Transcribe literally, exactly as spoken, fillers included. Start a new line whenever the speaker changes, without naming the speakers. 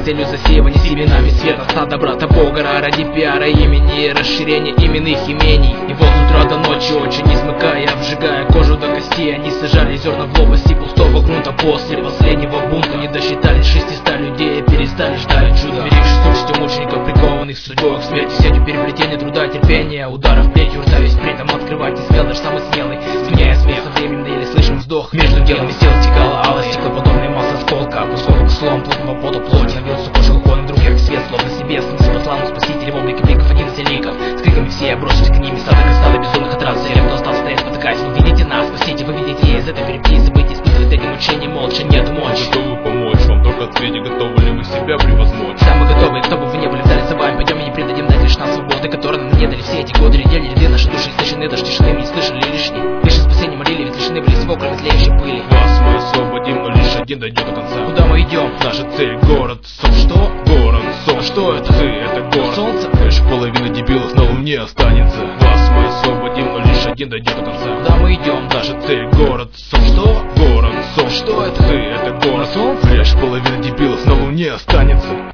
целью засеивания семенами света, стада брата Бога ради пиара имени и расширения именных имений. И вот с утра до ночи, очень не смыкая, обжигая кожу до костей, они сажали зерна в лопасти пустого грунта. После последнего бунта не досчитались шестиста людей и перестали ждать чуда. Мирившись участью мучеников, прикованных судьбой к смерти, сетью переплетения труда, терпения, ударов плетью, ртаясь при этом открывать не смел даже самый смелый. Сменяя смех, со временем еле слышим вздох. Между делом из тела стекала алая стеклоподобная масса осколка, поскольку слом плотного пота плоть навелся кожу уклон, вдруг яркий свет, словно с небес, неся по славу спасителя в облике бликов одиннадцати ликов. С криками все бросились к ним, стадо как стадо безумных от раз целям, кто остался стоять, спотыкаясь. Вы видите нас, спасите, вы видите из этой перипетии событий, испытывает эти мучения молча, нет мочи.
Готовы помочь вам, только ответьте, готовы ли вы себя превозмочь?
Да, мы готовы, кто бы вы ни были, вдали за вами пойдем и не предадим, дать лишь нам свободы, которые нам не дали все эти годы. Редели ряды наши души, истощены, даже тишины мы не слышали лишней. Лишь спасение молили, ведь лишены были всего, кроме тлеющей пыли.
Вас мы освободим, но лишь один дойдет до конца.
Куда мы идем?
Наша цель — город сон.
Что?
Город сон.
А что это?
Ты — это город.
Солнце?
Лишь половина дебилов на луне останется. Вас мы освободим, но лишь один дойдет до конца.
Куда мы идем?
Наша цель — город сон.
Что?
Город сон.
Что это?
Ты — это город.
На солнце?
Лишь половина дебилов на луне останется.